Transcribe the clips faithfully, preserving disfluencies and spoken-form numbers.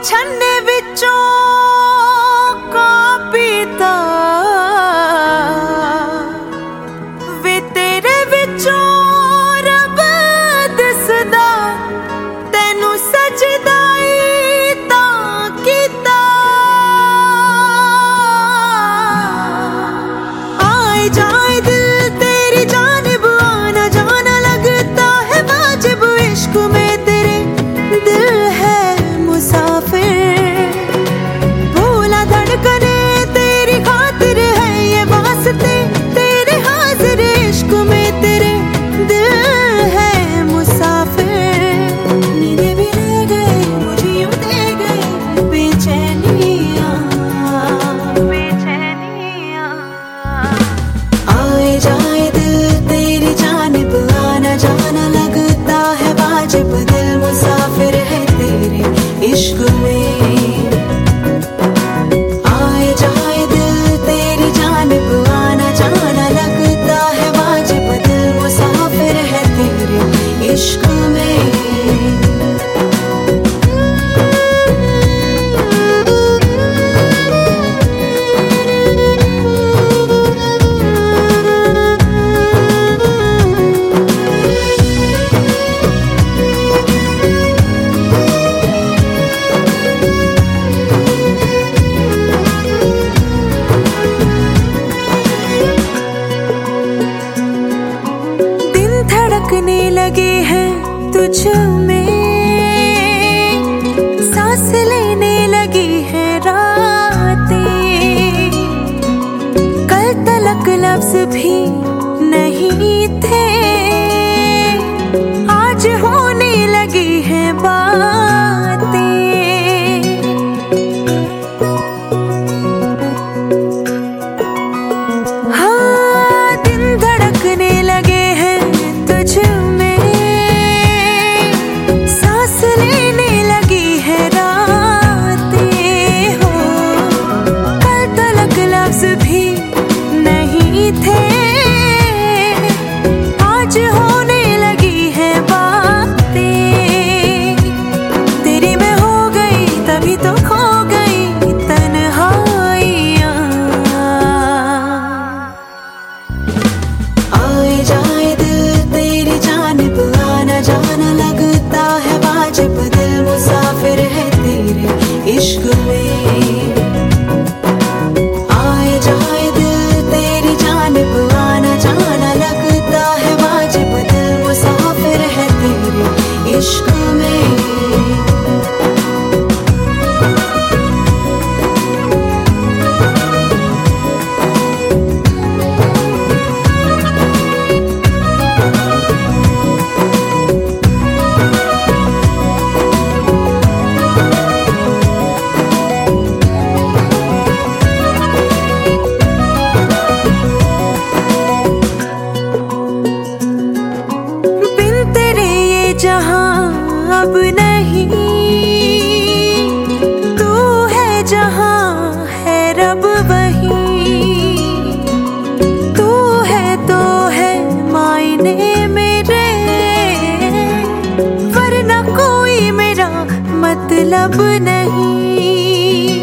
छन्ने विचों का पीता वे तेरे विचों रब दिसदा तेनू सजदाई तां कीता। आए जाए दिल तेरी जानिब आना जाना लगता है वाजिब इश्क में तेरे दिल है मुसाफिर। भूला धड़कने तेरी खातिर है ये वास्ते तेरे हाजिर इश्क में तेरे दिल है मुसाफिर। नींदें भी ले गए मुझे यूं दे गए बेचैनियां बेचैनियां। आए जाए दिल तेरी जानिब आना जाना लगता है वाजिब दिल मुसाफिर है तेरे इश्क में। आए जाए दिल तेरी जानिब आना जाना लगता है वाजिब दिल मुसाफिर है तेरे इश्क में। धड़कने लगे हैं तुझ में सांस लेने लगी है रातें। कल तलक लफ्ज भी नहीं थे आज होने लगी है बातें। हाँ दिन धड़कने लगे हैं तुझ में सांस लेने लगी है रातें हो। कल तलक लफ्ज भी नहीं थे आज होने लगी है बातें। तेरी मैं हो गई तभी तो खो गई तन्हाइयां। आए जाए दिल तेरी जानिब आना जाना लगता है वाजिब दिल मुसाफिर है तेरे इश्क में। आए जाए दिल तेरी जानिब आना जाना लगता है वाजिब दिल मुसाफिर है तेरे इश्क में। जहां अब नहीं तू है जहां है रब वहीं। तू है तो है मायने मेरे वरना कोई मेरा मतलब नहीं।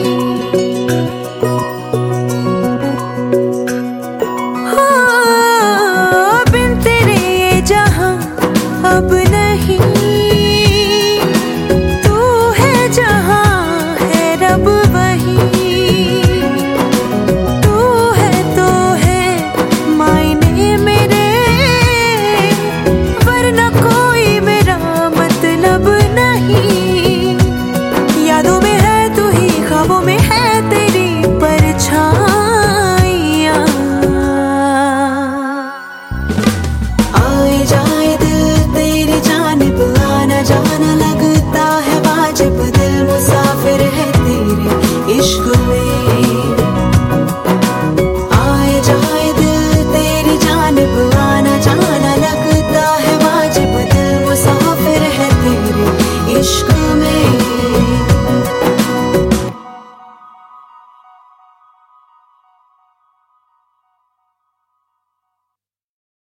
हाँ बिन तेरे ये जहां अब नहीं तू है जहां है रब वहीं। तू है तो है मायने मेरे वरना कोई मेरा मतलब नहीं। यादों में है तू ही ख्वाबों में है तेरी परछाइयां। आए जाए तेरी जानिब आना जाना लगता है वाजिब दिल मुसाफिर है तेरे इश्क में। आए जाए दिल तेरी जानिब आना जाना लगता है वाजिब दिल मुसाफिर है तेरे इश्क